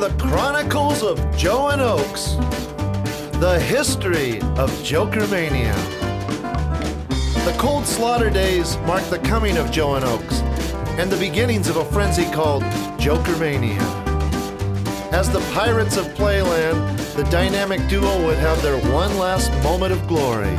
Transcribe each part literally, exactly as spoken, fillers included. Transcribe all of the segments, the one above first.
the Chronicles of Joe and Oaks, the history of Jokermania. The Cold Slaughter days marked the coming of Joe and Oaks and the beginnings of a frenzy called Jokermania. As the Pirates of Playland, the dynamic duo would have their one last moment of glory.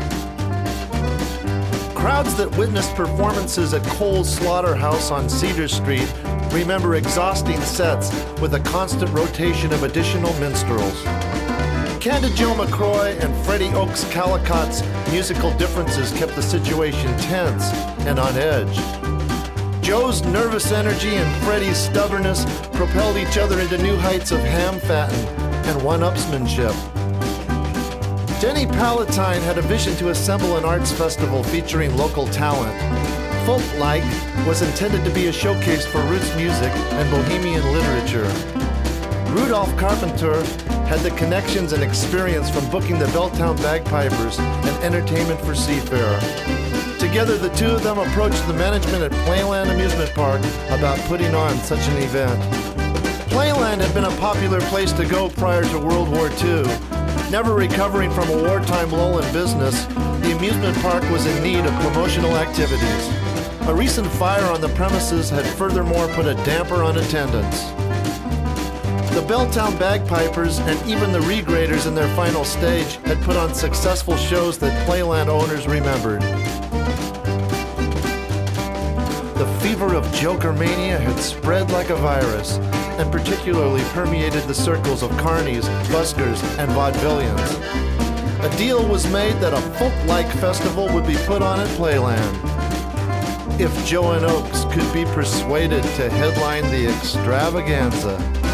Crowds that witnessed performances at Cole's Slaughterhouse on Cedar Street remember exhausting sets with a constant rotation of additional minstrels. Candid Joe McCroy and Freddie Oaks Callicott's musical differences kept the situation tense and on edge. Joe's nervous energy and Freddie's stubbornness propelled each other into new heights of ham-fatting and one-upsmanship. Jenny Palatine had a vision to assemble an arts festival featuring local talent. Folk-like was intended to be a showcase for roots music and bohemian literature. Rudolph Carpenter had the connections and experience from booking the Belltown Bagpipers and Entertainment for Seafarer. Together, the two of them approached the management at Playland Amusement Park about putting on such an event. Playland had been a popular place to go prior to World War Two. Never recovering from a wartime lull in business, the amusement park was in need of promotional activities. A recent fire on the premises had furthermore put a damper on attendance. The Belltown Bagpipers and even the Regraders in their final stage had put on successful shows that Playland owners remembered. The fever of Jokermania had spread like a virus, and particularly permeated the circles of carnies, buskers, and vaudevillians. A deal was made that a folk-like festival would be put on at Playland. If Joe and Oaks could be persuaded to headline the extravaganza.